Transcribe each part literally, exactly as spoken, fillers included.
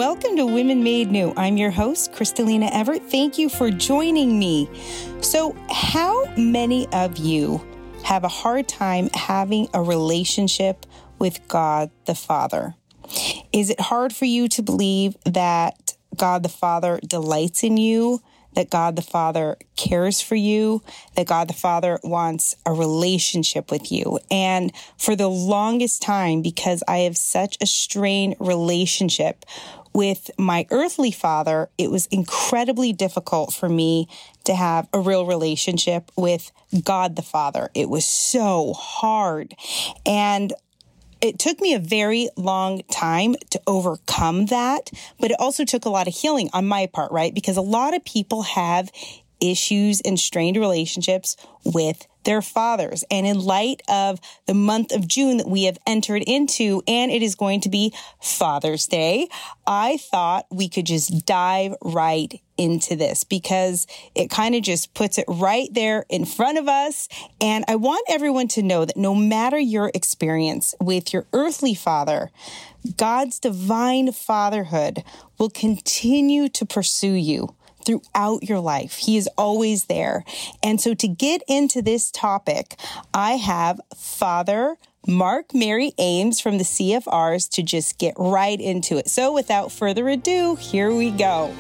Welcome to Women Made New. I'm your host, Kristalina Everett. Thank you for joining me. So, how many of you have a hard time having a relationship with God the Father? Is it hard for you to believe that God the Father delights in you, that God the Father cares for you, that God the Father wants a relationship with you? And for the longest time, because I have such a strained relationship with my earthly father, it was incredibly difficult for me to have a real relationship with God the Father. It was so hard. And it took me a very long time to overcome that, but it also took a lot of healing on my part, right? Because a lot of people have issues and strained relationships with their fathers. And in light of the month of June that we have entered into, and it is going to be Father's Day, I thought we could just dive right into this because it kind of just puts it right there in front of us. And I want everyone to know that no matter your experience with your earthly father, God's divine fatherhood will continue to pursue you throughout your life. He is always there. And so to get into this topic, I have Father Mark Mary Ames from the C F Rs to just get right into it. So without further ado, here we go.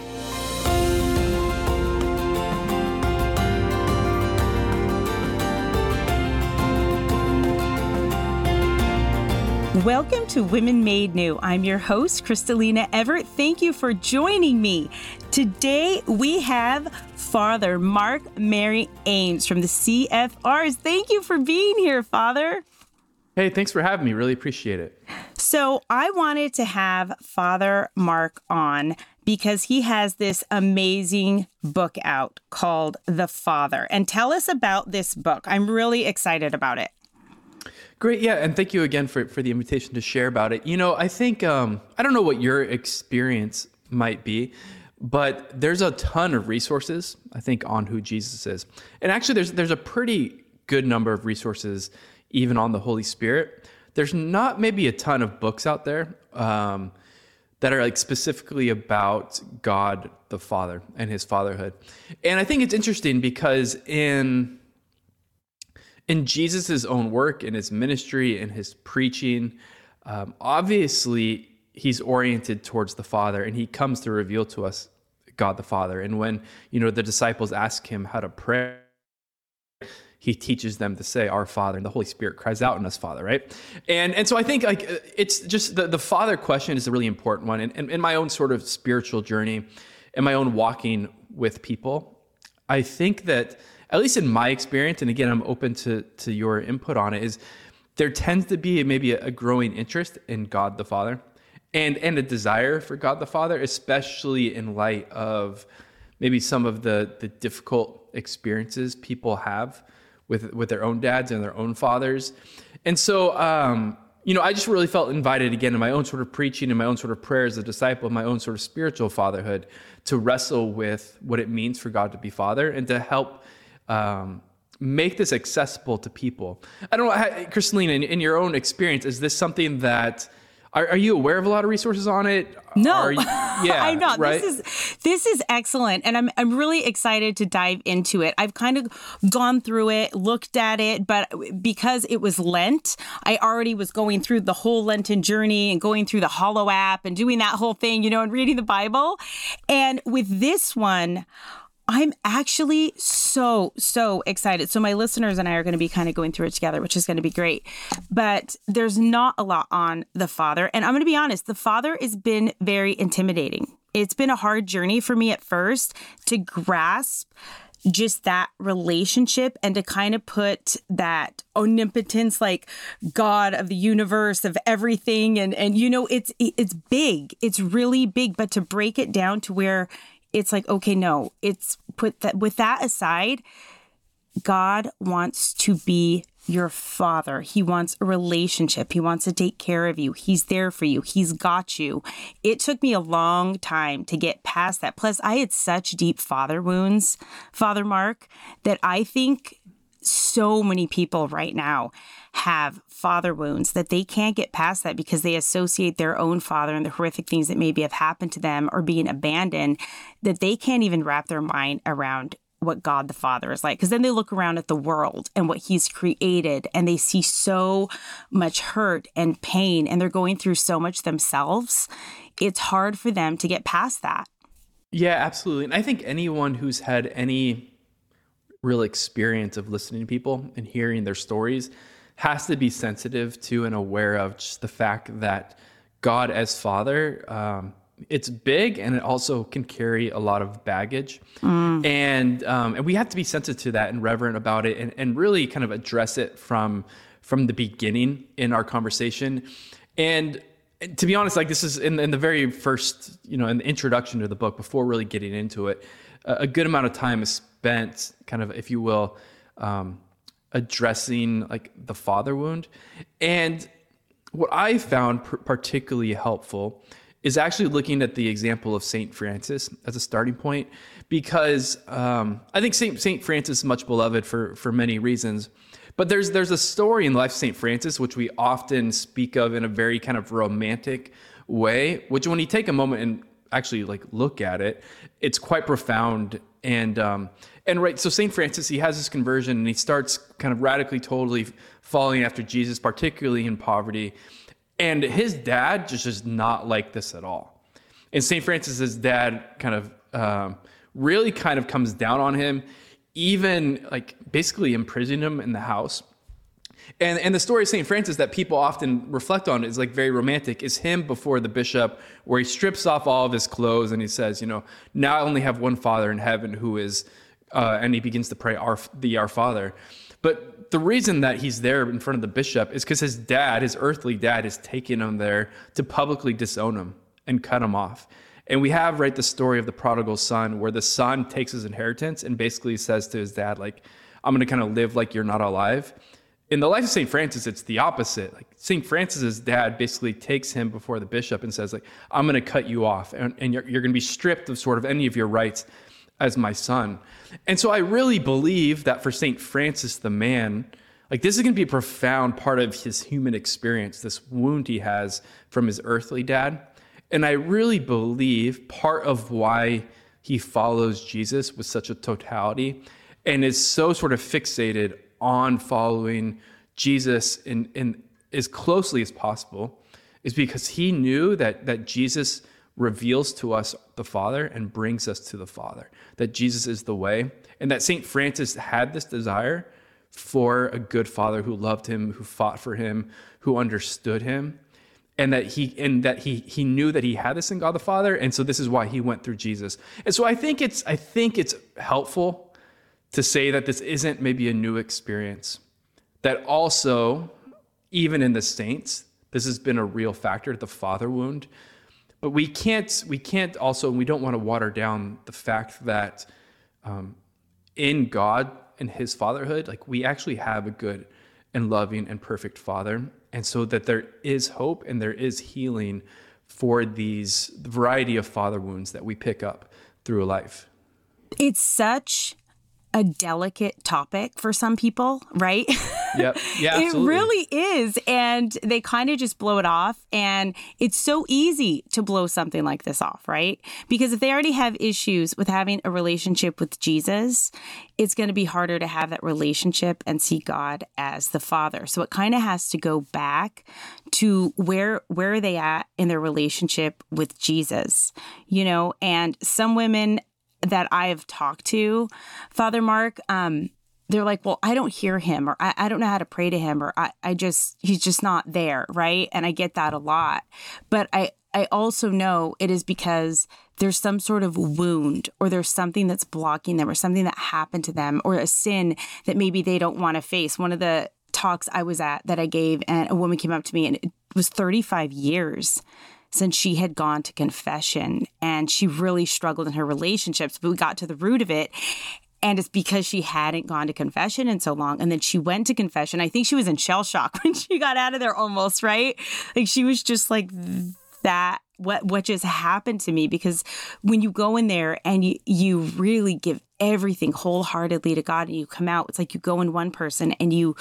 Welcome to Women Made New. I'm your host, Kristalina Everett. Thank you for joining me. Today, we have Father Mark Mary Ames from the C F Rs. Thank you for being here, Father. Hey, thanks for having me. Really appreciate it. So I wanted to have Father Mark on because he has this amazing book out called The Father. And tell us about this book. I'm really excited about it. Great. Yeah. And thank you again for, for the invitation to share about it. You know, I think, um, I don't know what your experience might be, but there's a ton of resources, I think, on who Jesus is. And actually, there's there's a pretty good number of resources even on the Holy Spirit. There's not maybe a ton of books out there um, that are like specifically about God the Father and his fatherhood. And I think it's interesting because in in Jesus's own work, in his ministry, in his preaching, um, obviously he's oriented towards the Father, and he comes to reveal to us God the Father. And when, you know, the disciples ask him how to pray, he teaches them to say, "Our Father," and the Holy Spirit cries out in us, "Father," right? And and so I think like it's just the, the Father question is a really important one. And in, in my own sort of spiritual journey, in my own walking with people, I think that, at least in my experience, and again, I'm open to, to your input on it, is there tends to be maybe a, a growing interest in God the Father and, and a desire for God the Father, especially in light of maybe some of the, the difficult experiences people have with, with their own dads and their own fathers. And so, um, you know, I just really felt invited again in my own sort of preaching and my own sort of prayer as a disciple of my own sort of spiritual fatherhood to wrestle with what it means for God to be Father and to help Um, make this accessible to people. I don't know, Kristalina, in, in your own experience, is this something that, are, are you aware of a lot of resources on it? No, you, yeah, I'm not. Right? This is this is excellent, and I'm I'm really excited to dive into it. I've kind of gone through it, looked at it, but because it was Lent, I already was going through the whole Lenten journey and going through the Hollow app and doing that whole thing, you know, and reading the Bible. And with this one, I'm actually so, so excited. So my listeners and I are going to be kind of going through it together, which is going to be great. But there's not a lot on the Father. And I'm going to be honest, the Father has been very intimidating. It's been a hard journey for me at first to grasp just that relationship and to kind of put that omnipotence, like God of the universe, of everything. And, and you know, it's it's big. It's really big. But to break it down to where it's like, okay, no, it's put that with that aside, God wants to be your father. He wants a relationship. He wants to take care of you. He's there for you. He's got you. It took me a long time to get past that. Plus, I had such deep father wounds, Father Mark, that I think so many people right now have father wounds, that they can't get past that because they associate their own father and the horrific things that maybe have happened to them or being abandoned, that they can't even wrap their mind around what God the Father is like. Because then they look around at the world and what he's created and they see so much hurt and pain and they're going through so much themselves. It's hard for them to get past that. Yeah, absolutely. And I think anyone who's had any real experience of listening to people and hearing their stories has to be sensitive to and aware of just the fact that God as Father, um, it's big and it also can carry a lot of baggage. Mm. And um, and we have to be sensitive to that and reverent about it and, and really kind of address it from from the beginning in our conversation. And to be honest, like this is in, in the very first, you know, in the introduction to the book, before really getting into it, a good amount of time is spent kind of, if you will, um, addressing like the father wound. And what I found p- particularly helpful is actually looking at the example of Saint Francis as a starting point, because um, I think Saint Saint Francis is much beloved for for many reasons. But there's there's a story in the life of Saint Francis which we often speak of in a very kind of romantic way, which when you take a moment and actually like look at it, it's quite profound. And um, and right, so Saint Francis, he has this conversion and he starts kind of radically, totally following after Jesus, particularly in poverty. And his dad just is not like this at all. And Saint Francis's dad kind of um, really kind of comes down on him, even like basically imprisoning him in the house. And and the story of Saint Francis that people often reflect on is like very romantic, is him before the bishop, where he strips off all of his clothes and he says, you know, now I only have one Father in heaven who is, uh, and he begins to pray our, the Our Father. But the reason that he's there in front of the bishop is because his dad, his earthly dad, is taking him there to publicly disown him and cut him off. And we have, right, the story of the prodigal son, where the son takes his inheritance and basically says to his dad, like, I'm going to kind of live like you're not alive. In the life of Saint Francis, it's the opposite. Like Saint Francis's dad basically takes him before the bishop and says, like, I'm going to cut you off and, and you're, you're going to be stripped of sort of any of your rights as my son. And so I really believe that for Saint Francis the man, like this is going to be a profound part of his human experience, this wound he has from his earthly dad. And I really believe part of why he follows Jesus with such a totality and is so sort of fixated on following Jesus in, in as closely as possible is because he knew that that Jesus reveals to us the Father and brings us to the Father, that Jesus is the way, and that Saint Francis had this desire for a good father who loved him, who fought for him, who understood him, and that he and that he he knew that he had this in God the Father, and so this is why he went through Jesus. And so I think it's I think it's helpful to say that this isn't maybe a new experience, that also, even in the saints, this has been a real factor, the father wound. But we can't, we can't also, we don't want to water down the fact that um, in God and his fatherhood, like we actually have a good and loving and perfect Father. And so that there is hope and there is healing for these the variety of father wounds that we pick up through life. It's such a delicate topic for some people, right? Yep. Yeah, absolutely. It really is. And they kind of just blow it off. And it's so easy to blow something like this off, right? Because if they already have issues with having a relationship with Jesus, it's going to be harder to have that relationship and see God as the Father. So it kind of has to go back to where where are they at in their relationship with Jesus, you know? And some women that I have talked to, Father Mark, um, they're like, well, I don't hear him, or I, I don't know how to pray to him, or I, I just, he's just not there, right? And I get that a lot. But I, I also know it is because there's some sort of wound, or there's something that's blocking them, or something that happened to them, or a sin that maybe they don't want to face. One of the talks I was at that I gave, and a woman came up to me, and it was thirty-five years since she had gone to confession, and she really struggled in her relationships, but we got to the root of it. And it's because she hadn't gone to confession in so long. And then she went to confession. I think she was in shell shock when she got out of there almost, right? Like she was just like, that, what what just happened to me? Because when you go in there and you, you really give everything wholeheartedly to God and you come out, it's like you go in one person and you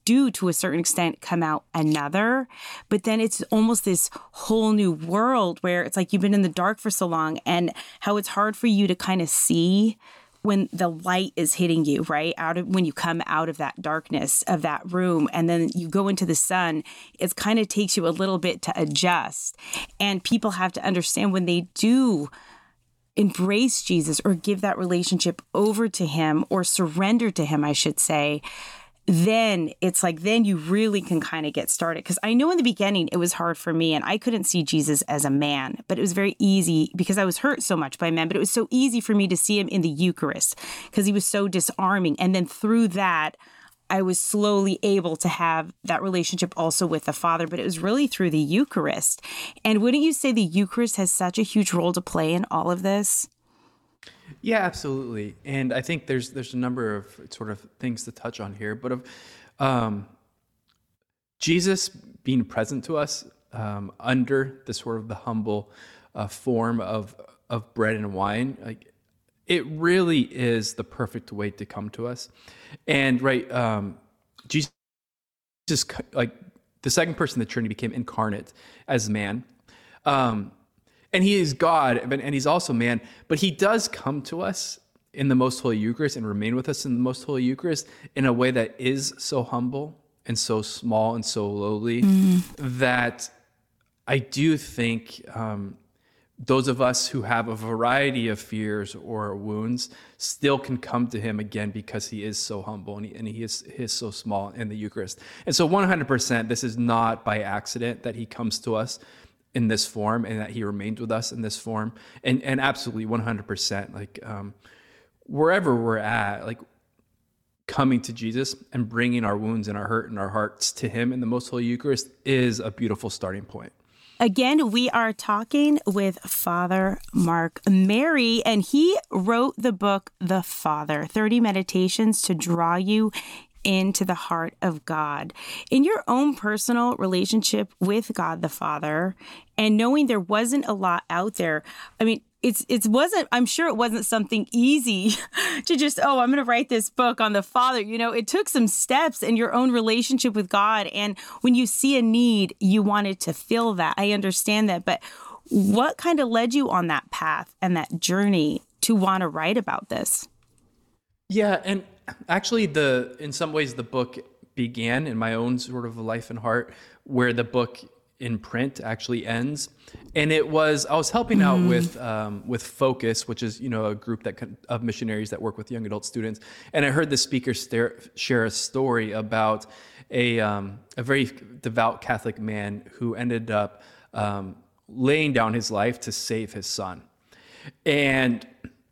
do to a certain extent come out another, but then it's almost this whole new world where it's like you've been in the dark for so long, and how it's hard for you to kind of see when the light is hitting you, right? Out of when you come out of that darkness of that room and then you go into the sun, it kind of takes you a little bit to adjust. And people have to understand when they do embrace Jesus or give that relationship over to him or surrender to him, I should say, then it's like, then you really can kind of get started. Because I know in the beginning it was hard for me and I couldn't see Jesus as a man, but it was very easy because I was hurt so much by men, but it was so easy for me to see him in the Eucharist because he was so disarming. And then through that, I was slowly able to have that relationship also with the Father, but it was really through the Eucharist. And wouldn't you say the Eucharist has such a huge role to play in all of this? Yeah, absolutely. And I think there's there's a number of sort of things to touch on here, but of um, Jesus being present to us um, under the sort of the humble uh, form of of bread and wine, like it really is the perfect way to come to us. And right, um, Jesus, like the second person of the Trinity, became incarnate as man. Um, And he is God, and he's also man, but he does come to us in the Most Holy Eucharist and remain with us in the Most Holy Eucharist in a way that is so humble and so small and so lowly mm. that I do think um, those of us who have a variety of fears or wounds still can come to him again because he is so humble and he, and he is he is so small in the Eucharist. And so one hundred percent, this is not by accident that he comes to us in this form and that he remains with us in this form. And and absolutely one hundred percent, like um, wherever we're at, like coming to Jesus and bringing our wounds and our hurt and our hearts to him in the Most Holy Eucharist is a beautiful starting point. Again, we are talking with Father Mark Mary, and he wrote the book, The Father, thirty Meditations to Draw You into the Heart of God. In your own personal relationship with God the Father, and knowing there wasn't a lot out there, I mean, it's it wasn't, I'm sure it wasn't something easy to just, oh, I'm going to write this book on the Father. You know, it took some steps in your own relationship with God. And when you see a need, you wanted to fill that. I understand that. But what kind of led you on that path and that journey to want to write about this? Yeah, and actually, the in some ways, the book began in my own sort of life and heart, where the book in print actually ends. And it was I was helping out mm. with um, with Focus, which is you know a group that of missionaries that work with young adult students. And I heard the speaker stare, share a story about a um, a very devout Catholic man who ended up um, laying down his life to save his son, and.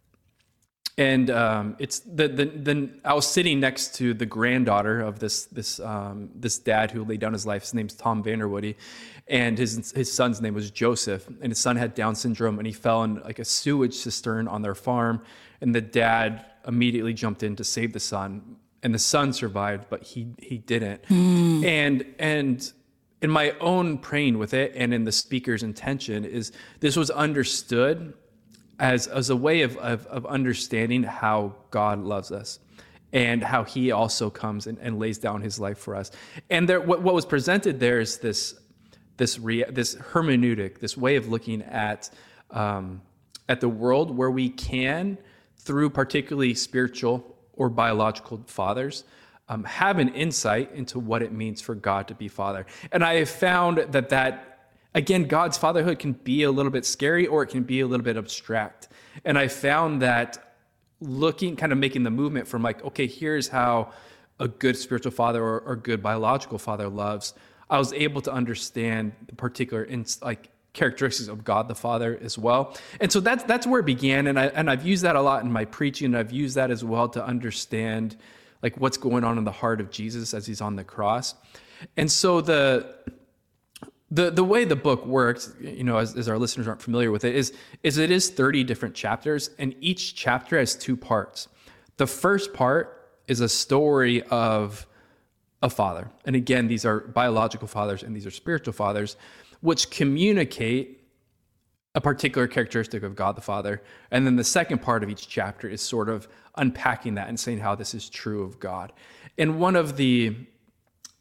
And um, it's the, the the I was sitting next to the granddaughter of this this um, this dad who laid down his life. His name's Tom Vanderwoody, and his his son's name was Joseph. And his son had Down syndrome, and he fell in like a sewage cistern on their farm. And the dad immediately jumped in to save the son, and the son survived, but he he didn't. Mm. And and in my own praying with it, and in the speaker's intention, is this was understood as as a way of, of, of understanding how God loves us and how he also comes and, and lays down his life for us. And there, what, what was presented there is this this rea- this hermeneutic, this way of looking at um, at the world where we can, through particularly spiritual or biological fathers, um, have an insight into what it means for God to be Father. And I have found that that Again, God's fatherhood can be a little bit scary or it can be a little bit abstract. And I found that looking, kind of making the movement from like, okay, here's how a good spiritual father or, or good biological father loves. I was able to understand the particular like characteristics of God the Father as well. And so that's that's where it began. And I and I've used that a lot in my preaching. And I've used that as well to understand like what's going on in the heart of Jesus as he's on the cross. And so the The the way the book works, you know, as, as our listeners aren't familiar with it, is is it is thirty different chapters, and each chapter has two parts. The first part is a story of a father. And again, these are biological fathers and these are spiritual fathers, which communicate a particular characteristic of God the Father. And then the second part of each chapter is sort of unpacking that and saying how this is true of God. And one of the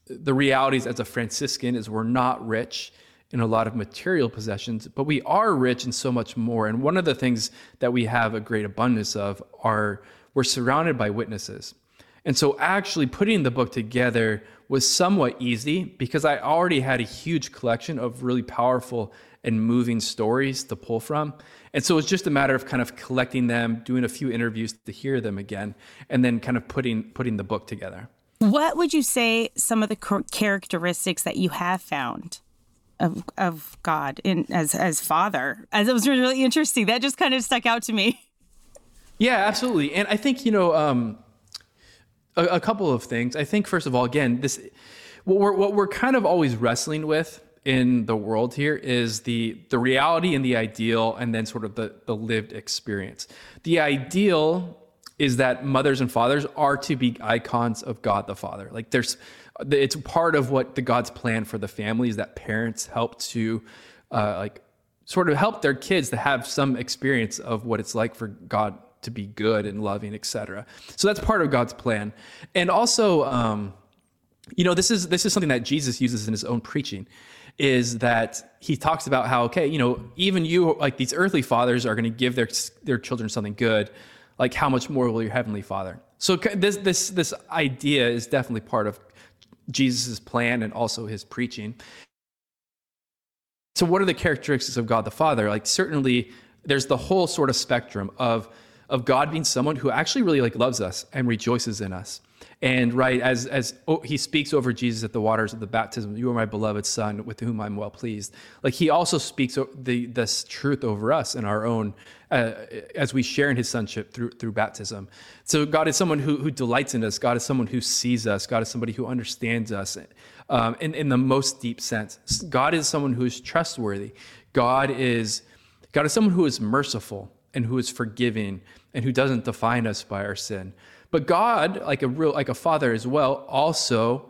the realities as a Franciscan is we're not rich in a lot of material possessions, but we are rich in so much more. And one of the things that we have a great abundance of are we're surrounded by witnesses. And so actually putting the book together was somewhat easy because I already had a huge collection of really powerful and moving stories to pull from. And so it's just a matter of kind of collecting them, doing a few interviews to hear them again, and then kind of putting putting the book together. What would you say some of the characteristics that you have found of of God in as as Father? As it was really interesting. That just kind of stuck out to me. Yeah, absolutely. And I think, you know, um, a, a couple of things. I think, first of all, again, this what we're what we're kind of always wrestling with in the world here is the the reality and the ideal, and then sort of the the lived experience. The ideal is that mothers and fathers are to be icons of God the Father. Like there's, it's part of what the God's plan for the family is that parents help to, uh, like, sort of help their kids to have some experience of what it's like for God to be good and loving, et cetera. So that's part of God's plan. And also, um, you know, this is this is something that Jesus uses in his own preaching, is that he talks about how, okay, you know, even you, like these earthly fathers are going to give their their children something good. Like, how much more will your heavenly Father? So this this this idea is definitely part of Jesus's plan and also his preaching. So what are the characteristics of God the Father? Like, certainly there's the whole sort of spectrum of of God being someone who actually really like loves us and rejoices in us. And right, as as oh, he speaks over Jesus at the waters of the baptism, you are my beloved Son, with whom I'm well pleased. Like, he also speaks the this truth over us in our own, uh, as we share in his sonship through through baptism. So God is someone who who delights in us. God is someone who sees us. God is somebody who understands us, um, in in the most deep sense. God is someone who is trustworthy. God is God is someone who is merciful and who is forgiving and who doesn't define us by our sin. But God, like a real, like a father as well, also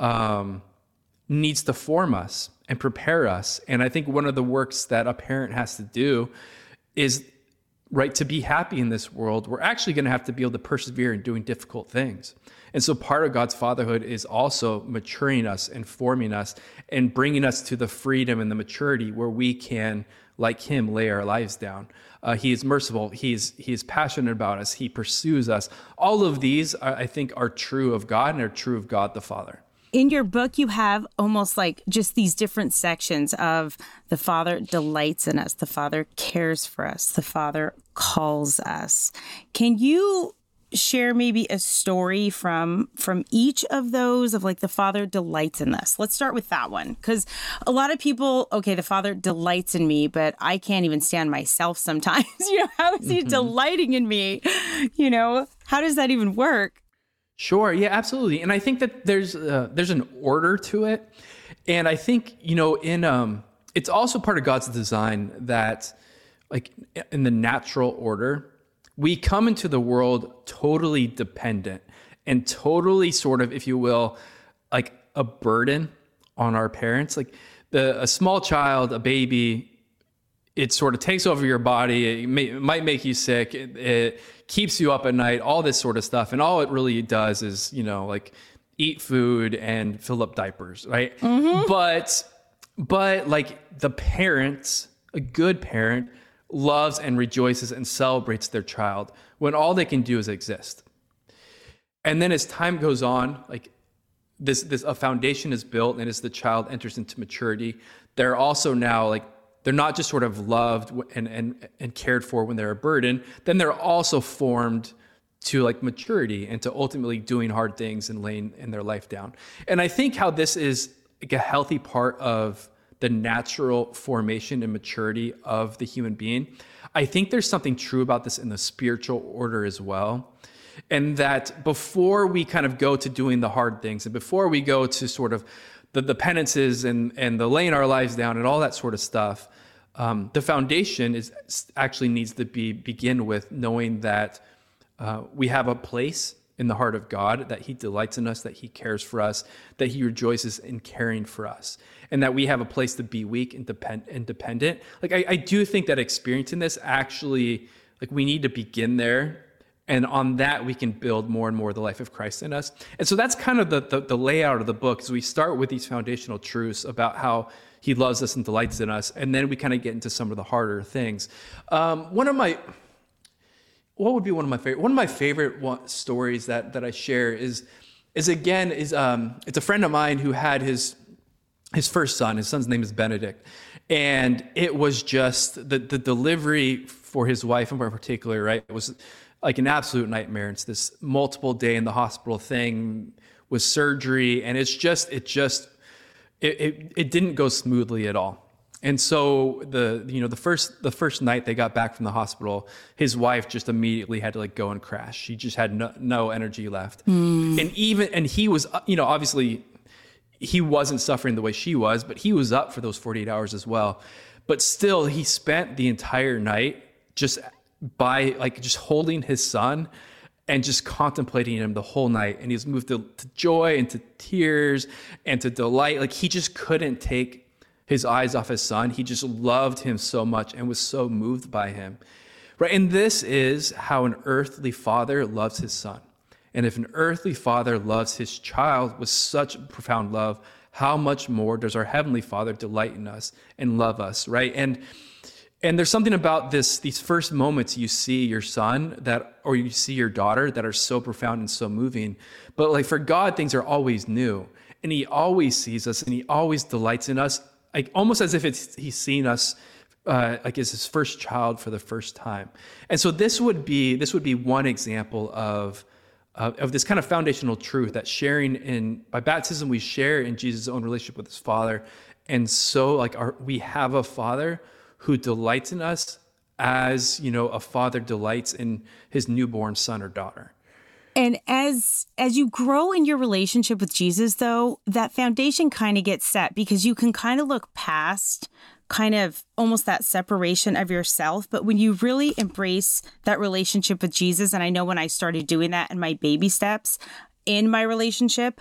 um, needs to form us and prepare us. And I think one of the works that a parent has to do is, right, to be happy in this world, we're actually going to have to be able to persevere in doing difficult things. And so part of God's fatherhood is also maturing us and forming us and bringing us to the freedom and the maturity where we can, like him, lay our lives down. Uh, he is merciful. He is, he is passionate about us. He pursues us. All of these, are, I think, are true of God and are true of God the Father. In your book, you have almost like just these different sections of the Father delights in us, the Father cares for us, the Father calls us. Can you share maybe a story from from each of those of like the Father delights in us? Let's start with that one, because a lot of people, okay, the Father delights in me, but I can't even stand myself sometimes. You know, how is he mm-hmm. delighting in me? You know, how does that even work? Sure. Yeah, absolutely. And I think that there's uh, there's an order to it. And I think, you know, in um, it's also part of God's design that, like, in the natural order, we come into the world totally dependent and totally sort of, if you will, like a burden on our parents. Like the a small child, a baby, it sort of takes over your body. It, may, it might make you sick. It, it keeps you up at night, all this sort of stuff. And all it really does is, you know, like eat food and fill up diapers, right? Mm-hmm. But, but like the parents, a good parent, loves and rejoices and celebrates their child when all they can do is exist. And then as time goes on, like this, this a foundation is built, and as the child enters into maturity, they're also now like, they're not just sort of loved and, and, and cared for when they're a burden, then they're also formed to like maturity and to ultimately doing hard things and laying in their life down. And I think how this is like a healthy part of the natural formation and maturity of the human being. I think there's something true about this in the spiritual order as well. And that before we kind of go to doing the hard things, and before we go to sort of the, the penances and, and the laying our lives down and all that sort of stuff, um, the foundation is actually needs to be begin with knowing that uh, we have a place in the heart of God, that he delights in us, that he cares for us, that he rejoices in caring for us, and that we have a place to be weak and depend- independent. Like, I, I do think that experiencing this actually, like, we need to begin there And on that, we can build more and more the life of Christ in us. And so that's kind of the, the, the layout of the book, is we start with these foundational truths about how he loves us and delights in us. And then we kind of get into some of the harder things. Um, one of my, what would be one of my favorite, one of my favorite one, stories that, that I share is, is again, is um, it's a friend of mine who had his, his first son. His son's name is Benedict. And it was just the, the delivery for his wife in particular, right? It was like an absolute nightmare. It's this multiple day in the hospital thing with surgery. And it's just, it just, it, it, it didn't go smoothly at all. And so the, you know, the first, the first night they got back from the hospital, his wife just immediately had to like go and crash. She just had no, no energy left. Mm. And even, and he was, you know, obviously he wasn't suffering the way she was, but he was up for those forty-eight hours as well. But still, he spent the entire night just by like just holding his son and just contemplating him the whole night. And he was moved to, to joy and to tears and to delight. Like he just couldn't take his eyes off his son. He just loved him so much and was so moved by him. Right. And this is how an earthly father loves his son. And if an earthly father loves his child with such profound love, how much more does our heavenly Father delight in us and love us, right? And and there's something about this, these first moments you see your son that, or you see your daughter that are so profound and so moving. But like for God, things are always new, and he always sees us and he always delights in us, like almost as if it's he's seen us uh, like as his first child for the first time. And so this would be this would be one example of Uh, of this kind of foundational truth that sharing in, by baptism, we share in Jesus' own relationship with his Father. And so like our, we have a Father who delights in us as, you know, a father delights in his newborn son or daughter. And as as you grow in your relationship with Jesus, though, that foundation kind of gets set because you can kind of look past kind of almost that separation of yourself. But when you really embrace that relationship with Jesus, and I know when I started doing that in my baby steps in my relationship,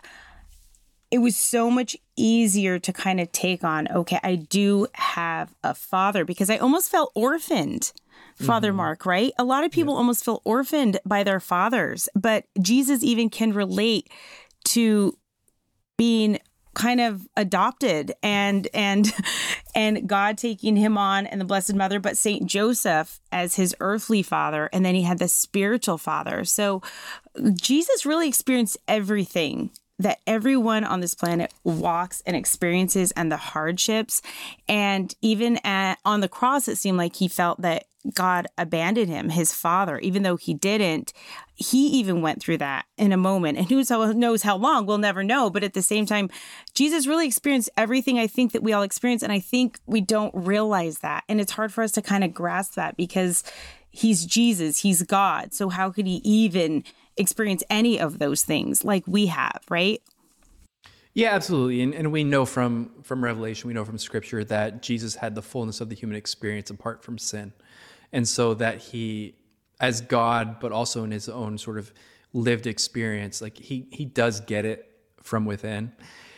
it was so much easier to kind of take on, okay, I do have a father, because I almost felt orphaned. Father mm-hmm. Mark, right? A lot of people yeah. almost feel orphaned by their fathers, but Jesus even can relate to being kind of adopted and and and God taking him on, and the Blessed Mother, but Saint Joseph as his earthly father, and then he had the spiritual father. So Jesus really experienced everything that everyone on this planet walks and experiences, and the hardships. And even at, on the cross, it seemed like he felt that God abandoned him, his father, even though he didn't. He even went through that in a moment. And who knows how long? We'll never know. But at the same time, Jesus really experienced everything I think that we all experience. And I think we don't realize that. And it's hard for us to kind of grasp that because he's Jesus, he's God. So how could he even experience any of those things like we have, right? Yeah, absolutely. And, and we know from, from Revelation, we know from Scripture that Jesus had the fullness of the human experience apart from sin. And so that he, as God, but also in his own sort of lived experience, like he he does get it from within.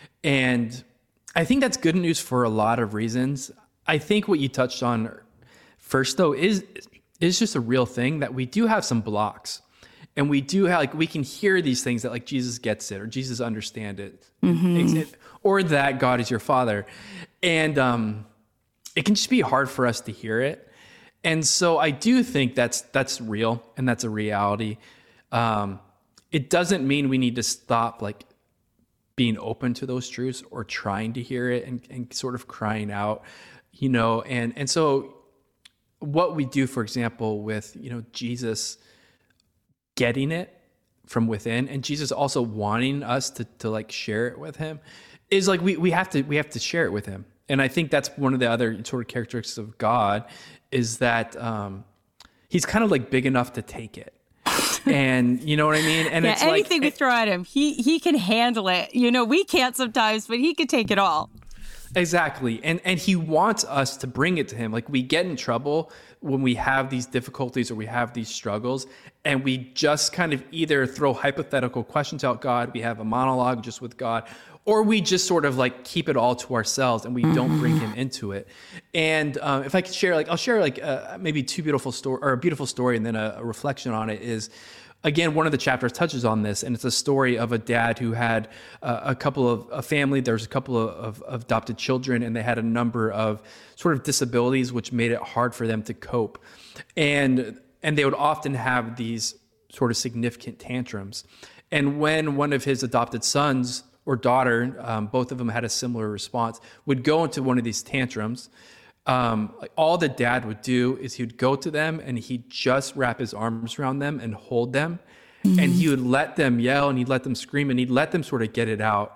And I think that's good news for a lot of reasons. I think what you touched on first, though, is is just a real thing that we do have some blocks. And we do have, like, we can hear these things that, like, Jesus gets it, or Jesus understands it, mm-hmm. or that God is your Father. And um, it can just be hard for us to hear it. And so I do think that's that's real, and that's a reality. Um, it doesn't mean we need to stop, like, being open to those truths or trying to hear it and, and sort of crying out, you know. And and so what we do, for example, with, you know, Jesus getting it from within, and Jesus also wanting us to to like share it with him, is like we we have to we have to share it with him. And I think that's one of the other sort of characteristics of God, is that um, he's kind of like big enough to take it. And you know what I mean? And yeah, it's anything like, we throw at him, he he can handle it. You know, we can't sometimes, but he can take it all. Exactly. And and he wants us to bring it to him. Like, we get in trouble when we have these difficulties or we have these struggles, and we just kind of either throw hypothetical questions out God, we have a monologue just with God, or we just sort of like keep it all to ourselves and we mm-hmm. don't bring him into it. And um, if I could share, like, I'll share like uh, maybe two beautiful story or a beautiful story and then a, a reflection on it is, again, one of the chapters touches on this, and it's a story of a dad who had uh, a couple of a family. There's a couple of, of, of adopted children, and they had a number of sort of disabilities, which made it hard for them to cope. And and they would often have these sort of significant tantrums. And when one of his adopted sons or daughter, um, both of them had a similar response, would go into one of these tantrums, Um, like all the dad would do is he would go to them and he'd just wrap his arms around them and hold them. Mm-hmm. And he would let them yell and he'd let them scream and he'd let them sort of get it out.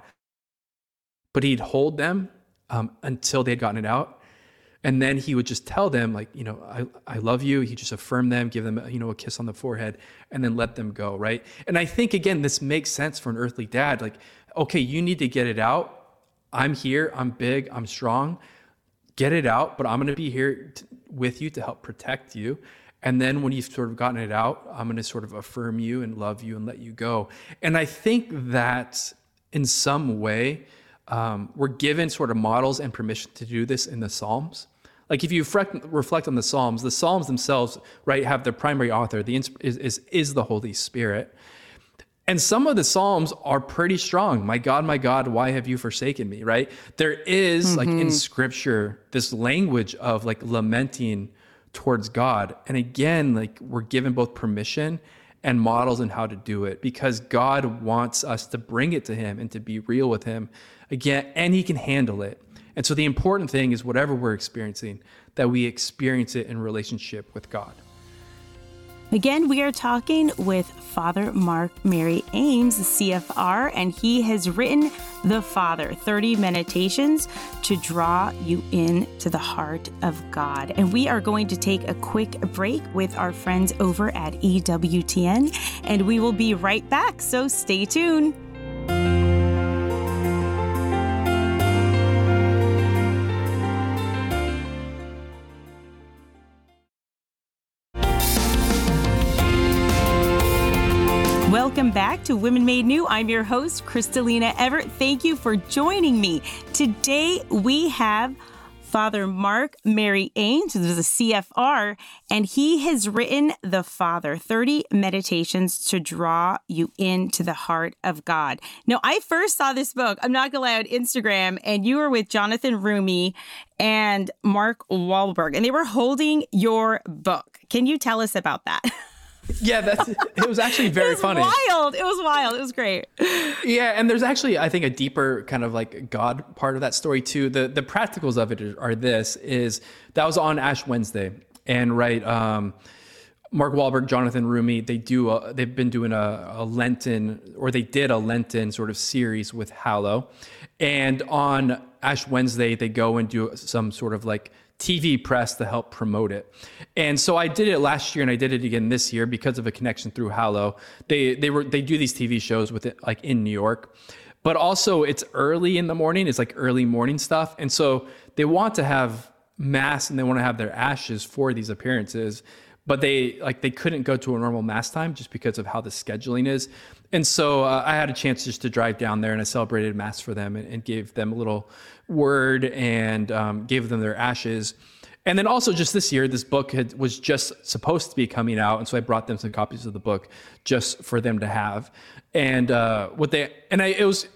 But he'd hold them um, until they had gotten it out. And then he would just tell them, like, you know, I, I love you. He just affirm them, give them, you know, a kiss on the forehead, and then let them go, right? And I think, again, this makes sense for an earthly dad. Like, okay, you need to get it out. I'm here. I'm big. I'm strong. Get it out, but I'm going to be here t- with you to help protect you. And then when you've sort of gotten it out, I'm going to sort of affirm you and love you and let you go. And I think that in some way, um, we're given sort of models and permission to do this in the Psalms. Like, if you reflect, reflect on the Psalms, the Psalms themselves, right, have their primary author, the ins- is, is, is the Holy Spirit. And some of the Psalms are pretty strong. My God, my God, why have you forsaken me, right? There is mm-hmm. like in scripture, this language of like lamenting towards God. And again, like we're given both permission and models in how to do it because God wants us to bring it to him and to be real with him again, and he can handle it. And so the important thing is whatever we're experiencing, that we experience it in relationship with God. Again, we are talking with Father Mark Mary Ames, the C F R, and he has written The Father, thirty Meditations to Draw You In to the Heart of God. And we are going to take a quick break with our friends over at E W T N, and we will be right back, so stay tuned. Welcome back to Women Made New. I'm your host, Kristalina Everett. Thank you for joining me. Today, we have Father Mark Mary Ames, who is a C F R, and he has written The Father, thirty Meditations to Draw You Into the Heart of God. Now, I first saw this book, I'm not going to lie, on Instagram, and you were with Jonathan Rumi and Mark Wahlberg, and they were holding your book. Can you tell us about that? Yeah, that's it was actually very it was funny. Wild. It was wild. It was great. Yeah, and there's actually, I think, a deeper kind of like God part of that story too. The the practicals of it are this, is that was on Ash Wednesday. And right, um, Mark Wahlberg, Jonathan Rumi, they do a, they've been doing a, a Lenten, or they did a Lenten sort of series with Hallow. And on Ash Wednesday, they go and do some sort of like T V press to help promote it. And so I did it last year and I did it again this year because of a connection through Hallow. They they were they do these T V shows with it like in New York. But also it's early in the morning, it's like early morning stuff. And so they want to have mass and they want to have their ashes for these appearances. But they like they couldn't go to a normal mass time just because of how the scheduling is. And so uh, I had a chance just to drive down there and I celebrated mass for them and, and gave them a little word and um, gave them their ashes. And then also just this year, this book had, was just supposed to be coming out. And so I brought them some copies of the book just for them to have. And uh, what they, and I, it was,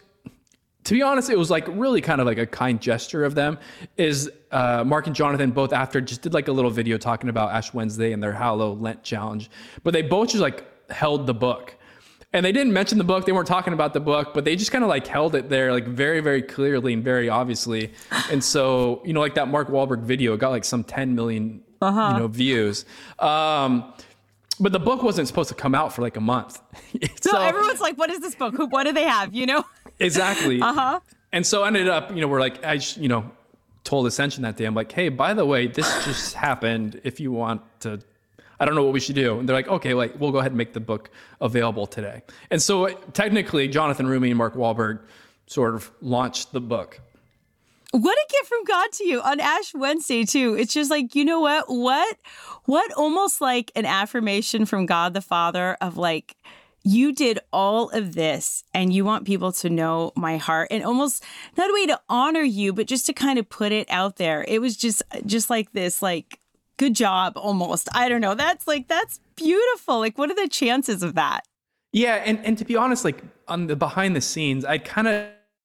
to be honest, it was like really kind of like a kind gesture of them, is uh, Mark and Jonathan both after just did like a little video talking about Ash Wednesday and their Hallow Lent challenge, but they both just like held the book. And they didn't mention the book. They weren't talking about the book, but they just kind of like held it there like very, very clearly and very obviously. And so, you know, like that Mark Wahlberg video, it got like some ten million, uh-huh. you know, views. Um, but the book wasn't supposed to come out for like a month. so, so everyone's like, what is this book? Who, what do they have? You know? Exactly. Uh-huh. And so I ended up, you know, we're like, I, just, you know, told Ascension that day, I'm like, hey, by the way, this just happened. If you want to, I don't know what we should do. And they're like, okay, like we'll go ahead and make the book available today. And so technically Jonathan Rumi and Mark Wahlberg sort of launched the book. What a gift from God to you on Ash Wednesday too. It's just like, you know what, what, what almost like an affirmation from God the Father of like, you did all of this and you want people to know my heart, and almost not a way to honor you, but just to kind of put it out there. It was just, just like this, like, good job almost. I don't know. That's like, that's beautiful. Like, what are the chances of that? Yeah. And, and to be honest, like on the behind the scenes, I kind of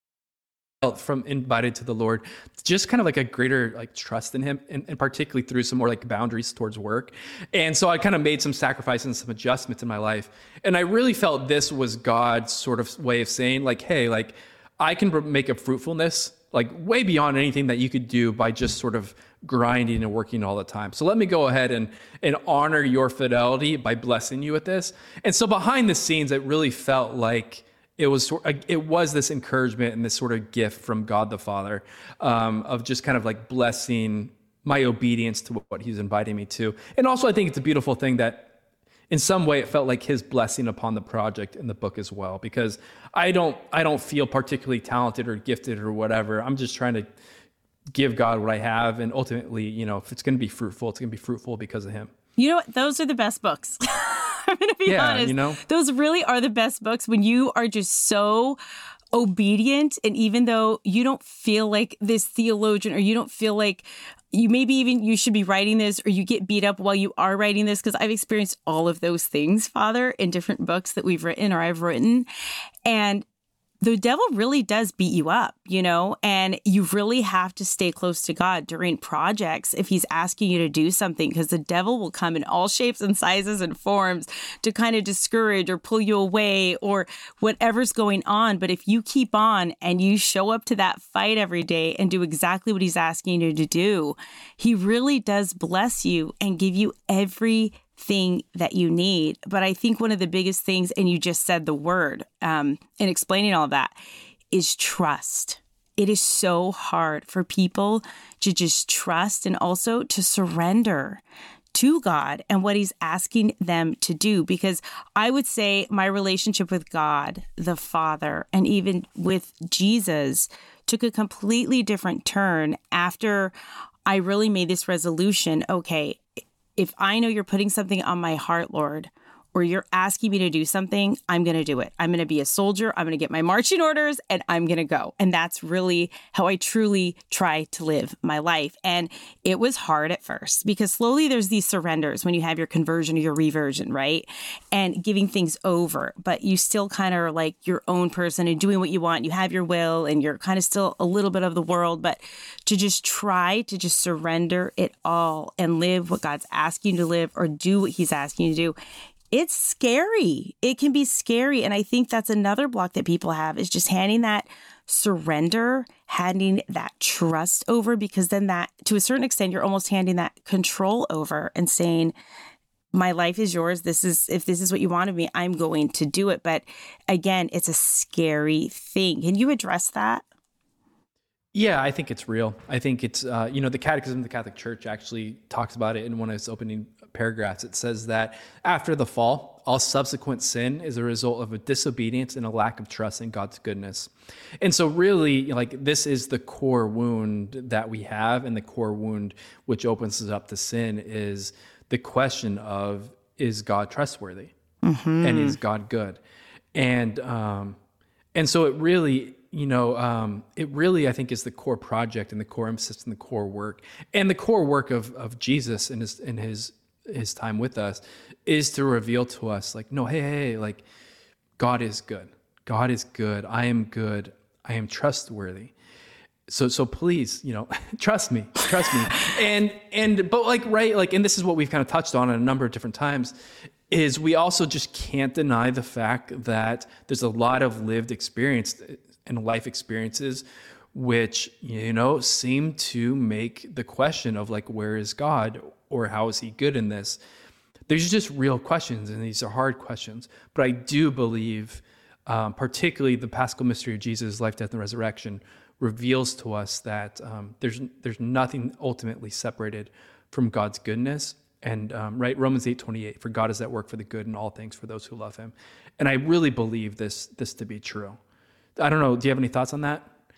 felt from invited to the Lord, just kind of like a greater like trust in him, and, and particularly through some more like boundaries towards work. And so I kind of made some sacrifices and some adjustments in my life. And I really felt this was God's sort of way of saying like, hey, like I can make a fruitfulness like way beyond anything that you could do by just sort of grinding and working all the time. So let me go ahead and, and honor your fidelity by blessing you with this. And so behind the scenes, it really felt like it was it was this encouragement and this sort of gift from God the Father um, of just kind of like blessing my obedience to what he's inviting me to. And also I think it's a beautiful thing that in some way it felt like his blessing upon the project in the book as well, because I don't I don't feel particularly talented or gifted or whatever. I'm just trying to give God what I have, and ultimately, you know, if it's going to be fruitful, it's going to be fruitful because of him. You know what? Those are the best books. I'm going to be yeah, honest. You know? Those really are the best books when you are just so obedient. And even though you don't feel like this theologian, or you don't feel like you maybe even you should be writing this, or you get beat up while you are writing this, because I've experienced all of those things, Father, in different books that we've written or I've written. And the devil really does beat you up, you know, and you really have to stay close to God during projects if he's asking you to do something, because the devil will come in all shapes and sizes and forms to kind of discourage or pull you away or whatever's going on. But if you keep on and you show up to that fight every day and do exactly what he's asking you to do, he really does bless you and give you every thing that you need. But I think one of the biggest things, and you just said the word um, in explaining all of that, is trust. It is so hard for people to just trust and also to surrender to God and what he's asking them to do. Because I would say my relationship with God, the Father, and even with Jesus took a completely different turn after I really made this resolution. Okay, if I know you're putting something on my heart, Lord, or you're asking me to do something, I'm going to do it. I'm going to be a soldier. I'm going to get my marching orders and I'm going to go. And that's really how I truly try to live my life. And it was hard at first, because slowly there's these surrenders when you have your conversion or your reversion, right? And giving things over, but you still kind of are like your own person and doing what you want. You have your will and you're kind of still a little bit of the world, but to just try to just surrender it all and live what God's asking you to live, or do what he's asking you to do. It's scary. It can be scary. And I think that's another block that people have, is just handing that surrender, handing that trust over, because then that, to a certain extent, you're almost handing that control over and saying, my life is yours. This is, if this is what you want of me, I'm going to do it. But again, it's a scary thing. Can you address that? Yeah, I think it's real. I think it's, uh, you know, the Catechism of the Catholic Church actually talks about it in one of its opening paragraphs. It says that after the fall, all subsequent sin is a result of a disobedience and a lack of trust in God's goodness. And so really, like, this is the core wound that we have, and the core wound which opens us up to sin is the question of, is God trustworthy? Mm-hmm. And is God good? And, um, and so it really, you know, um, it really, I think, is the core project and the core emphasis and the core work, and the core work of of Jesus in his in his his time with us, is to reveal to us, like, no, hey, hey, like, God is good. God is good. I am good. I am trustworthy. So, so please, you know, trust me, trust me. And, and, but like, right, like, and this is what we've kind of touched on a number of different times, is we also just can't deny the fact that there's a lot of lived experience and life experiences which, you know, seem to make the question of, like, where is God, or how is he good in this? There's just real questions, and these are hard questions. But I do believe, um, particularly the Paschal mystery of Jesus' life, death, and resurrection, reveals to us that um, there's there's nothing ultimately separated from God's goodness. And um, right, Romans eight twenty-eight, for God is at work for the good in all things for those who love him. And I really believe this this to be true. I don't know. Do you have any thoughts on that?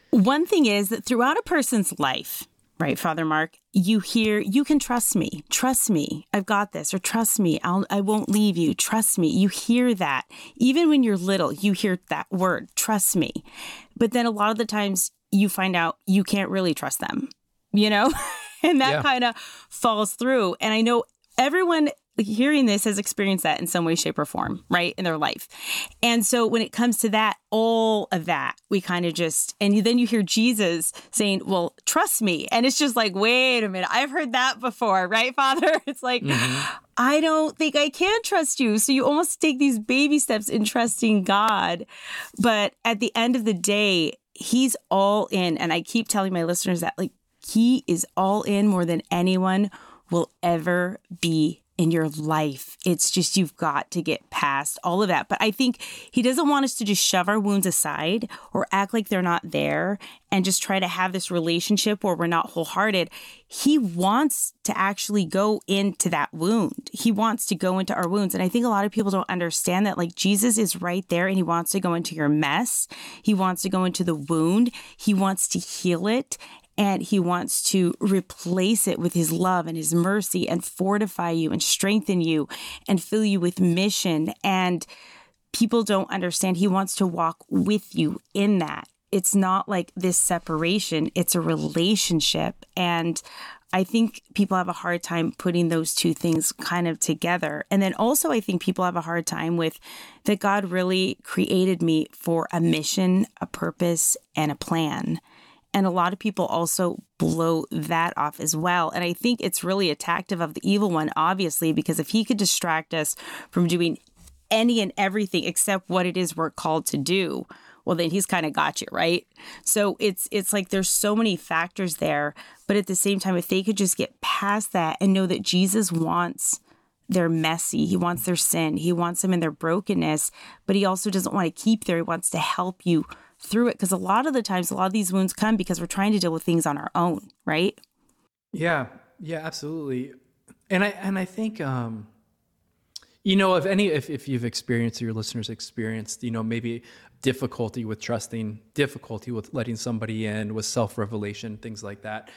One thing is that throughout a person's life, right, Father Mark, you hear, you can trust me, trust me, I've got this, or trust me, I'll, I won't leave you, trust me. You hear that. Even when you're little, you hear that word, trust me. But then a lot of the times you find out you can't really trust them, you know, and that yeah. kind of falls through. And I know everyone hearing this has experienced that in some way, shape, or form, right, in their life. And so when it comes to that, all of that, we kind of just, and then you hear Jesus saying, well, trust me. And it's just like, wait a minute, I've heard that before, right, Father? It's like, mm-hmm. I don't think I can trust you. So you almost take these baby steps in trusting God. But at the end of the day, he's all in. And I keep telling my listeners that, like, he is all in more than anyone will ever be in your life. It's just, you've got to get past all of that. But I think he doesn't want us to just shove our wounds aside or act like they're not there and just try to have this relationship where we're not wholehearted. He wants to actually go into that wound. He wants to go into our wounds. And I think a lot of people don't understand that, like, Jesus is right there and he wants to go into your mess. He wants to go into the wound. He wants to heal it. And he wants to replace it with his love and his mercy and fortify you and strengthen you and fill you with mission. And people don't understand. He wants to walk with you in that. It's not like this separation. It's a relationship. And I think people have a hard time putting those two things kind of together. And then also, I think people have a hard time with that God really created me for a mission, a purpose, and a plan. And a lot of people also blow that off as well. And I think it's really attractive of the evil one, obviously, because if he could distract us from doing any and everything except what it is we're called to do, well, then he's kind of got you, right? So it's it's like there's so many factors there. But at the same time, if they could just get past that and know that Jesus wants their messy, he wants their sin, he wants them in their brokenness, but he also doesn't want to keep there. He wants to help you through it. Because a lot of the times, a lot of these wounds come because we're trying to deal with things on our own, right? Yeah, yeah, absolutely. And I and I think, um, you know, if any, if, if you've experienced, or your listeners experienced, you know, maybe difficulty with trusting, difficulty with letting somebody in, with self-revelation, things like that.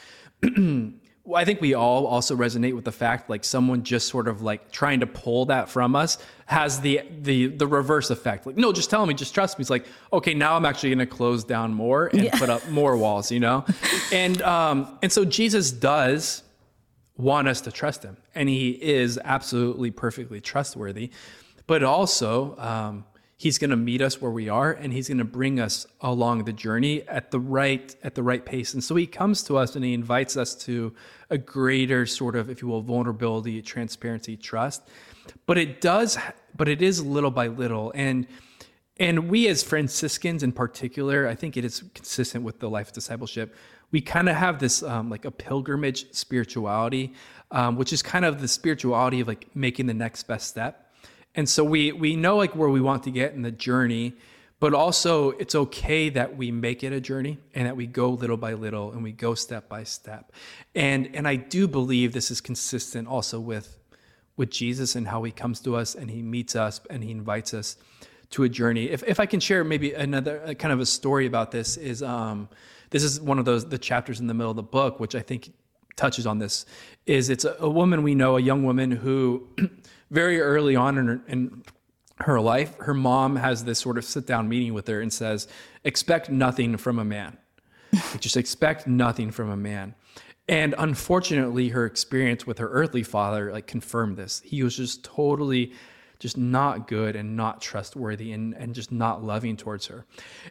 Well, I think we all also resonate with the fact, like, someone just sort of like trying to pull that from us has the the the reverse effect. Like, no, just tell me, just trust me. It's like, okay, now I'm actually going to close down more and yeah. put up more walls, you know? and um, and so Jesus does want us to trust him, and he is absolutely perfectly trustworthy. But also, um, he's going to meet us where we are, and he's going to bring us along the journey at the right at the right pace. And so he comes to us and he invites us to a greater sort of, if you will, vulnerability, transparency, trust. But it does, but it is little by little. And and we as Franciscans in particular, I think it is consistent with the life of discipleship. We kind of have this um, like a pilgrimage spirituality, um, which is kind of the spirituality of like making the next best step. And so we we know like where we want to get in the journey, but also it's okay that we make it a journey and that we go little by little and we go step by step. And and I do believe this is consistent also with with Jesus and how he comes to us and he meets us and he invites us to a journey. If if I can share maybe another kind of a story about this is um this is one of those the chapters in the middle of the book, which I think touches on this, is it's a, a woman we know, a young woman who very early on in her, in her life, her mom has this sort of sit down meeting with her and says, expect nothing from a man. Just expect nothing from a man. And unfortunately, her experience with her earthly father like confirmed this. He was just totally just not good and not trustworthy and, and just not loving towards her.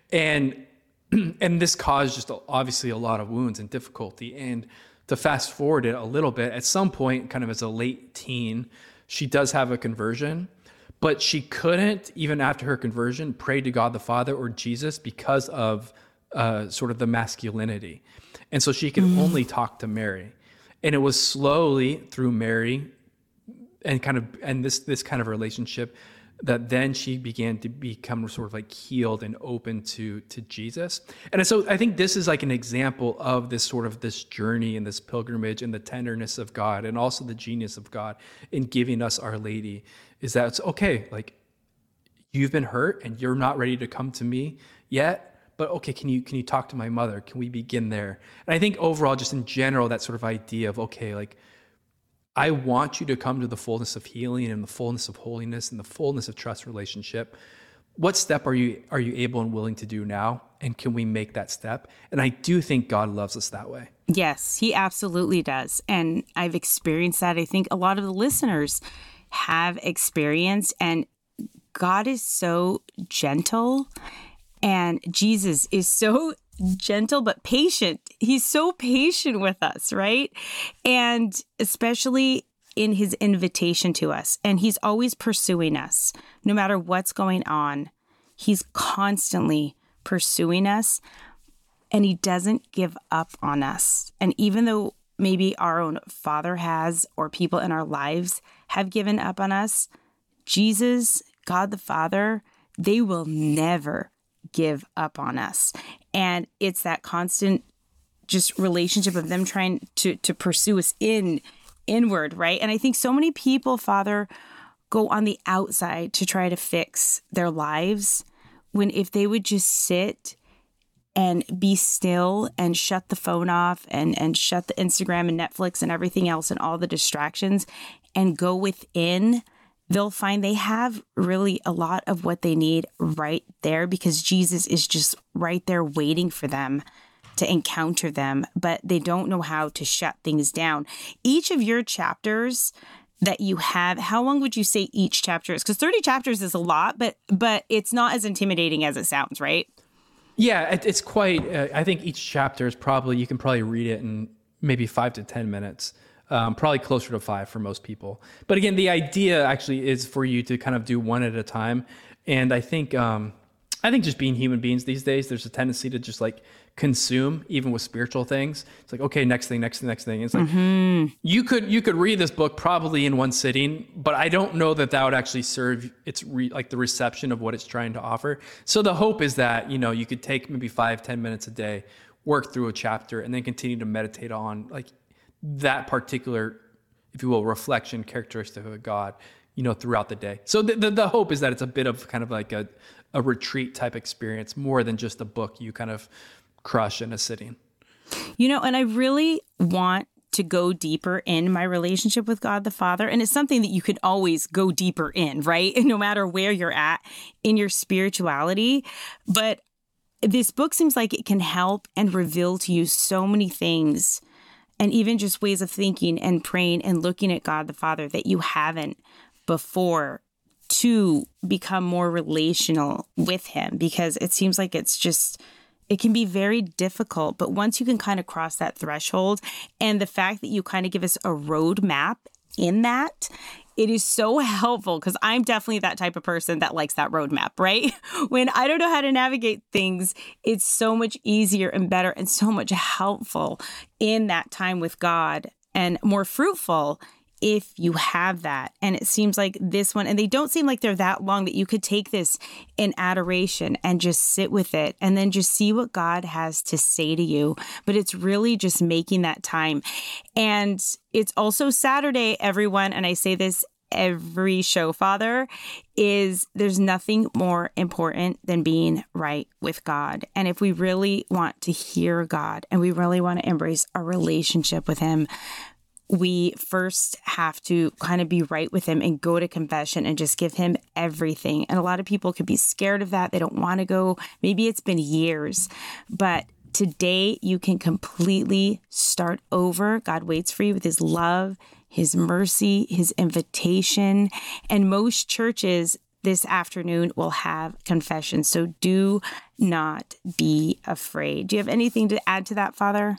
And and this caused just obviously a lot of wounds and difficulty. And to fast forward it a little bit, at some point, kind of as a late teen, she does have a conversion, but she couldn't, even after her conversion, pray to God the Father or Jesus because of uh, sort of the masculinity. And so she could mm. only talk to Mary. And it was slowly through Mary and kind of and this this kind of relationship that then she began to become sort of like healed and open to to Jesus. And so I think this is like an example of this sort of this journey and this pilgrimage and the tenderness of God and also the genius of God in giving us Our Lady, is that it's okay, like, you've been hurt and you're not ready to come to me yet, but okay, can you can you talk to my mother? Can we begin there? And I think overall, just in general, that sort of idea of, okay, like, I want you to come to the fullness of healing and the fullness of holiness and the fullness of trust relationship. What step are you are you able and willing to do now? And can we make that step? And I do think God loves us that way. Yes, he absolutely does. And I've experienced that. I think a lot of the listeners have experienced, and God is so gentle, and Jesus is so gentle but patient. He's so patient with us, right? And especially in his invitation to us. And he's always pursuing us, no matter what's going on. He's constantly pursuing us, and he doesn't give up on us. And even though maybe our own father has, or people in our lives have given up on us, Jesus, God the Father, they will never give up on us. And it's that constant just relationship of them trying to to pursue us in inward, right? And I think so many people, Father, go on the outside to try to fix their lives, when if they would just sit and be still and shut the phone off and, and shut the Instagram and Netflix and everything else and all the distractions and go within, they'll find they have really a lot of what they need right there, because Jesus is just right there waiting for them to encounter them, but they don't know how to shut things down. Each of your chapters that you have, how long would you say each chapter is? Because thirty chapters is a lot, but but it's not as intimidating as it sounds, right? Yeah, it, it's quite, uh, I think each chapter is probably, you can probably read it in maybe five to ten minutes. Um, probably closer to five for most people. But again, the idea actually is for you to kind of do one at a time. And I think, um, I think just being human beings these days, there's a tendency to just like consume, even with spiritual things. It's like, okay, next thing, next thing, next thing. It's like, mm-hmm. you could, you could read this book probably in one sitting, but I don't know that that would actually serve its re, like the reception of what it's trying to offer. So the hope is that, you know, you could take maybe five, ten minutes a day, work through a chapter, and then continue to meditate on like that particular, if you will, reflection characteristic of God, you know, throughout the day. So the, the, the hope is that it's a bit of kind of like a, a retreat type experience, more than just a book you kind of crush in a sitting. You know, and I really want to go deeper in my relationship with God the Father. And it's something that you can always go deeper in, right? No matter where you're at in your spirituality. But this book seems like it can help and reveal to you so many things, and even just ways of thinking and praying and looking at God the Father that you haven't before, to become more relational with him, because it seems like it's just, it can be very difficult. But once you can kind of cross that threshold, and the fact that you kind of give us a roadmap in that, it is so helpful, because I'm definitely that type of person that likes that roadmap, right? When I don't know how to navigate things, it's so much easier and better and so much helpful in that time with God, and more fruitful if you have that. And it seems like this one, and they don't seem like they're that long, that you could take this in adoration and just sit with it and then just see what God has to say to you. But it's really just making that time. And it's also Saturday, everyone. And I say this every show, Father, is there's nothing more important than being right with God. And if we really want to hear God and we really want to embrace a relationship with him, we first have to kind of be right with him and go to confession and just give him everything. And a lot of people could be scared of that. They don't want to go. Maybe it's been years, but today you can completely start over. God waits for you with his love, his mercy, his invitation. And most churches this afternoon will have confession. So do not be afraid. Do you have anything to add to that, Father?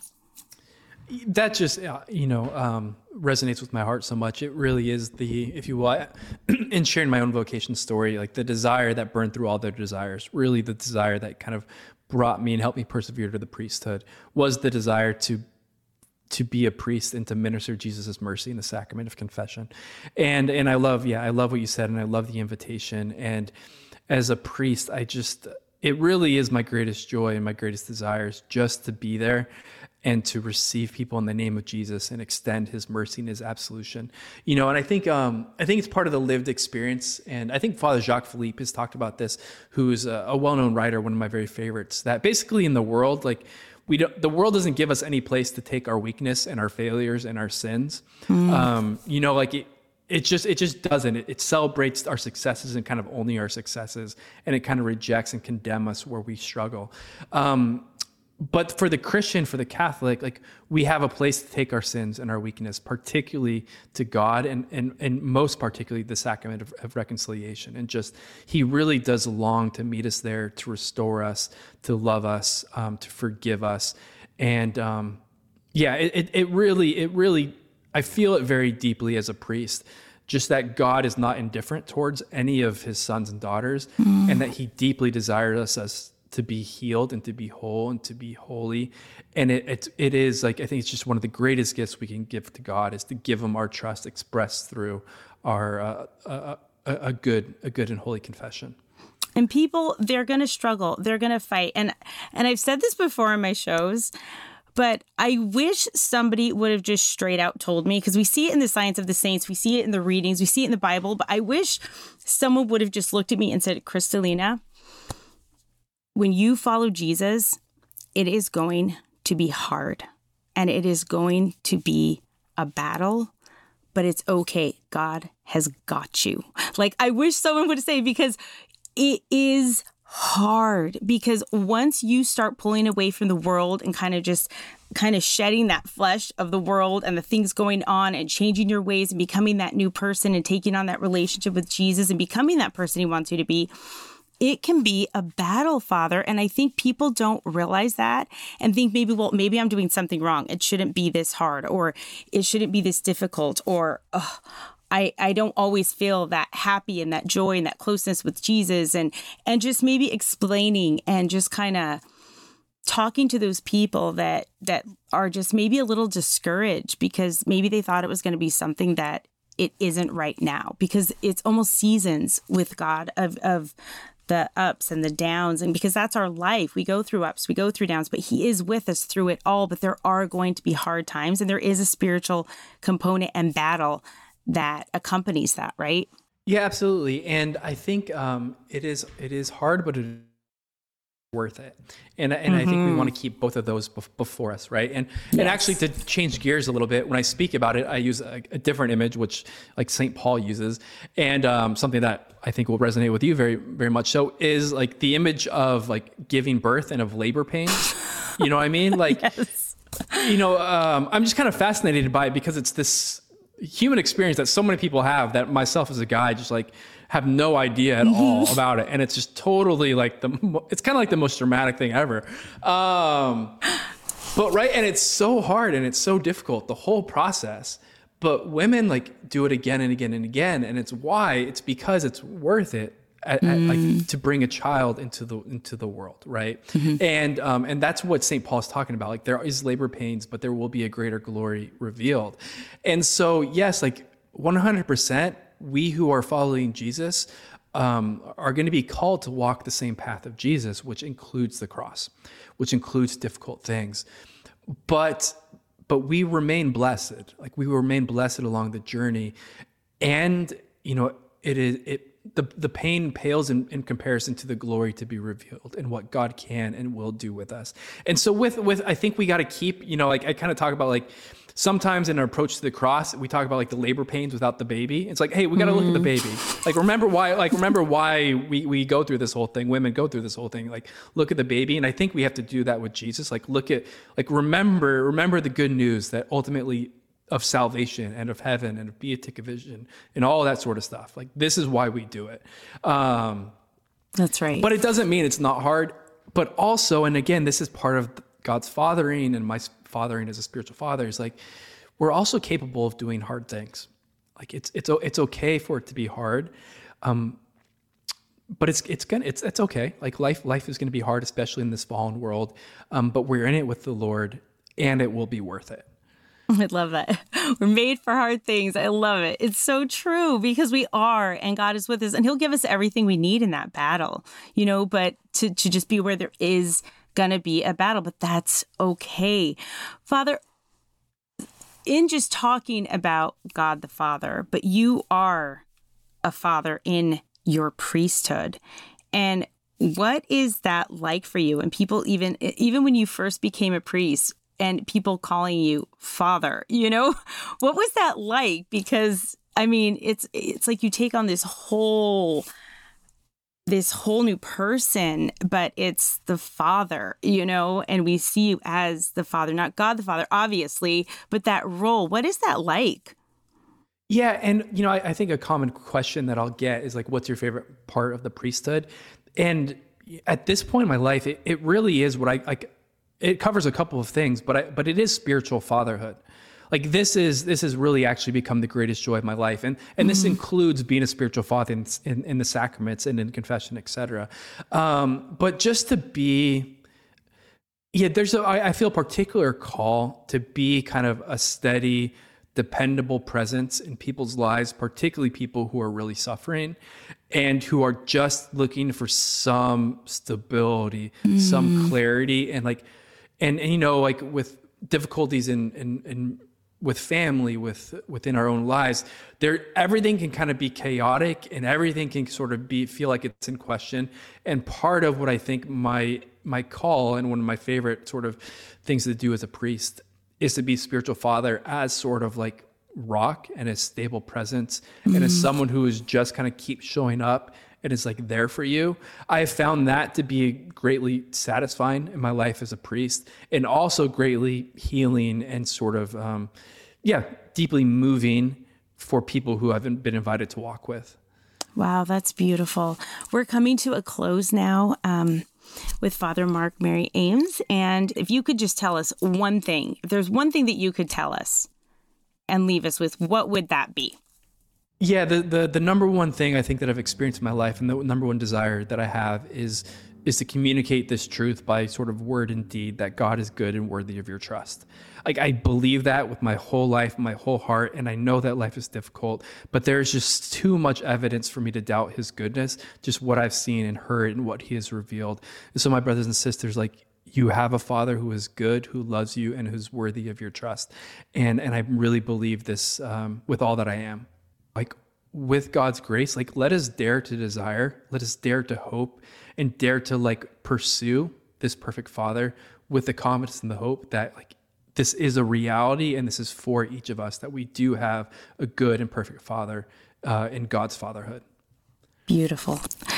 That just, you know, um, resonates with my heart so much. It really is the, if you will, in sharing my own vocation story, like the desire that burned through all their desires, really the desire that kind of brought me and helped me persevere to the priesthood, was the desire to to be a priest and to minister Jesus' mercy in the sacrament of confession. And and I love, yeah, I love what you said, and I love the invitation. And as a priest, I just, it really is my greatest joy and my greatest desires just to be there and to receive people in the name of Jesus and extend his mercy and his absolution. You know, and I think um, I think it's part of the lived experience. And I think Father Jacques Philippe has talked about this, who's a, a well-known writer, one of my very favorites, that basically in the world, like we don't, the world doesn't give us any place to take our weakness and our failures and our sins. Mm. Um, you know, like it, it just, it just doesn't, it, it celebrates our successes and kind of only our successes. And it kind of rejects and condemns us where we struggle. Um, But for the Christian, for the Catholic, like we have a place to take our sins and our weakness, particularly to God, and and, and most particularly the sacrament of, of reconciliation. And just, he really does long to meet us there, to restore us, to love us, um, to forgive us. And um, yeah, it, it, it really, it really, I feel it very deeply as a priest, just that God is not indifferent towards any of his sons and daughters, mm. and that he deeply desires us to be healed and to be whole and to be holy. And it, it, it is like, I think it's just one of the greatest gifts we can give to God, is to give him our trust expressed through our, uh, a, a, a good, a good and holy confession. And people, they're going to struggle. They're going to fight. And, and I've said this before in my shows, but I wish somebody would have just straight out told me, because we see it in the Science of the Saints, we see it in the readings, we see it in the Bible, but I wish someone would have just looked at me and said, Kristalina, when you follow Jesus, it is going to be hard and it is going to be a battle, but it's okay. God has got you. Like, I wish someone would say, because it is hard, because once you start pulling away from the world and kind of just kind of shedding that flesh of the world and the things going on and changing your ways and becoming that new person and taking on that relationship with Jesus and becoming that person he wants you to be, it can be a battle, Father. And I think people don't realize that and think maybe, well, maybe I'm doing something wrong. It shouldn't be this hard, or it shouldn't be this difficult, or oh, I, I don't always feel that happy and that joy and that closeness with Jesus. And, and just maybe explaining and just kind of talking to those people that, that are just maybe a little discouraged because maybe they thought it was going to be something that it isn't right now, because it's almost seasons with God of, of, the ups and the downs. And because that's our life, we go through ups, we go through downs, but he is with us through it all. But there are going to be hard times, and there is a spiritual component and battle that accompanies that, right? Yeah, absolutely. And I think um, it is it is hard, but it is worth it. And and mm-hmm. I think we want to keep both of those bef- before us, right? And yes. and actually, to change gears a little bit, when I speak about it, I use a, a different image, which like Saint Paul uses, and um, something that I think will resonate with you very, very much so, is like the image of like giving birth and of labor pains. You know what I mean? Like, yes. you know, um, I'm just kind of fascinated by it, because it's this human experience that so many people have, that myself as a guy just like have no idea at mm-hmm. all about it. And it's just totally like the, it's kind of like the most dramatic thing ever. Um, but right. And it's so hard and it's so difficult, the whole process, but women like do it again and again and again. And it's why, it's because it's worth it. At, mm. at, like to bring a child into the into the world, right? Mm-hmm. And um, and that's what Saint Paul's talking about. Like, there is labor pains, but there will be a greater glory revealed. And so, yes, like one hundred percent, we who are following Jesus um, are going to be called to walk the same path of Jesus, which includes the cross, which includes difficult things. But but we remain blessed. Like, we remain blessed along the journey, and you know, it is it. The the pain pales in, in comparison to the glory to be revealed and what God can and will do with us. And so with, with I think we got to keep, you know, like I kind of talk about like sometimes in our approach to the cross, we talk about like the labor pains without the baby. It's like, hey, we got to mm. look at the baby. Like, remember why, like, remember why we, we go through this whole thing. Women go through this whole thing. Like, look at the baby. And I think we have to do that with Jesus. Like, look at, like, remember, remember the good news that ultimately of salvation and of heaven and of beatific vision and all that sort of stuff. Like, this is why we do it. Um, That's right. But it doesn't mean it's not hard. But also, and again, this is part of God's fathering and my fathering as a spiritual father, is like, we're also capable of doing hard things. Like, it's it's it's okay for it to be hard, um, but it's it's gonna it's it's okay. Like, life life is gonna be hard, especially in this fallen world. Um, but we're in it with the Lord, and it will be worth it. I love that. We're made for hard things. I love it. It's so true because we are, and God is with us, and he'll give us everything we need in that battle, you know, but to, to just be where there is going to be a battle, but that's okay. Father, in just talking about God the Father, but you are a father in your priesthood. And what is that like for you? And people, even even when you first became a priest and people calling you father, you know, what was that like? Because I mean, it's it's like you take on this whole this whole new person, but it's the Father, you know, and we see you as the Father, not God the Father, obviously, but that role, what is that like? Yeah. And, you know, I, I think a common question that I'll get is like, what's your favorite part of the priesthood? And at this point in my life, it, it really is what I like. It covers a couple of things, but I, but it is spiritual fatherhood. Like this is this has really actually become the greatest joy of my life, and and this mm-hmm. includes being a spiritual father in, in, in the sacraments and in confession, et cetera. Um, but just to be, yeah, there's a I, I feel a particular call to be kind of a steady, dependable presence in people's lives, particularly people who are really suffering and who are just looking for some stability, mm. some clarity, and like, and, and you know, like with difficulties in in, in with family, with within our own lives, there everything can kind of be chaotic and everything can sort of be feel like it's in question. And part of what I think my my call and one of my favorite sort of things to do as a priest is to be spiritual father as sort of like rock and a stable presence, mm-hmm. and as someone who is just kind of keep showing up and is like there for you. I have found that to be greatly satisfying in my life as a priest, and also greatly healing and sort of, um, yeah, deeply moving for people who haven't been invited to walk with. Wow, that's beautiful. We're coming to a close now um, with Father Mark Mary Ames. And if you could just tell us one thing, if there's one thing that you could tell us and leave us with, what would that be? Yeah, the, the the number one thing I think that I've experienced in my life, and the number one desire that I have is is to communicate this truth by sort of word and deed, that God is good and worthy of your trust. Like I believe that with my whole life, my whole heart, and I know that life is difficult, but there's just too much evidence for me to doubt his goodness, just what I've seen and heard and what he has revealed. And so my brothers and sisters, like, you have a father who is good, who loves you, and who's worthy of your trust. And and I really believe this um, with all that I am. Like with God's grace, like let us dare to desire, let us dare to hope, and dare to like pursue this perfect father with the confidence and the hope that like this is a reality and this is for each of us, that we do have a good and perfect father uh, in God's fatherhood. Beautiful.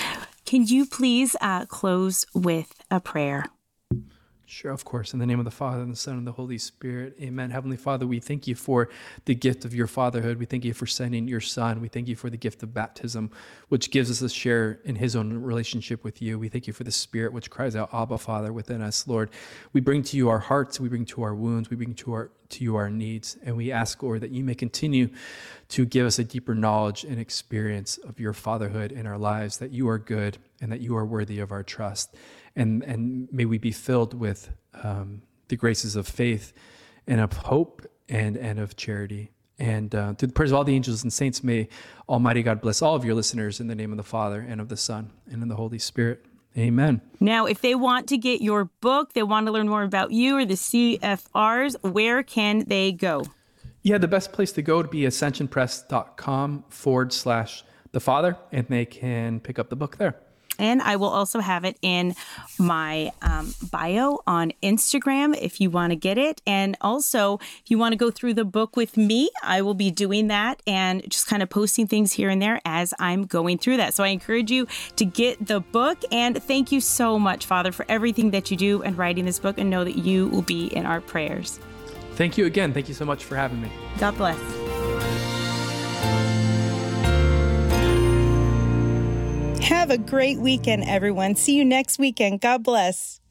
Can you please uh, close with a prayer? Sure, of course. In the name of the Father, and the Son, and the Holy Spirit. Amen. Heavenly Father, we thank you for the gift of your fatherhood. We thank you for sending your Son. We thank you for the gift of baptism, which gives us a share in his own relationship with you. We thank you for the Spirit, which cries out, Abba, Father, within us, Lord. We bring to you our hearts. We bring to you our wounds. We bring to our to you our needs. And we ask, Lord, that you may continue to give us a deeper knowledge and experience of your fatherhood in our lives, that you are good and that you are worthy of our trust. And and may we be filled with um, the graces of faith and of hope and, and of charity. And uh, through the prayers of all the angels and saints, may Almighty God bless all of your listeners in the name of the Father and of the Son and of the Holy Spirit. Amen. Now, if they want to get your book, they want to learn more about you or the C F Rs, where can they go? Yeah, the best place to go would be ascensionpress.com forward slash the Father, and they can pick up the book there. And I will also have it in my um, bio on Instagram if you want to get it. And also, if you want to go through the book with me, I will be doing that and just kind of posting things here and there as I'm going through that. So I encourage you to get the book. And thank you so much, Father, for everything that you do and writing this book, and know that you will be in our prayers. Thank you again. Thank you so much for having me. God bless. Have a great weekend, everyone. See you next weekend. God bless.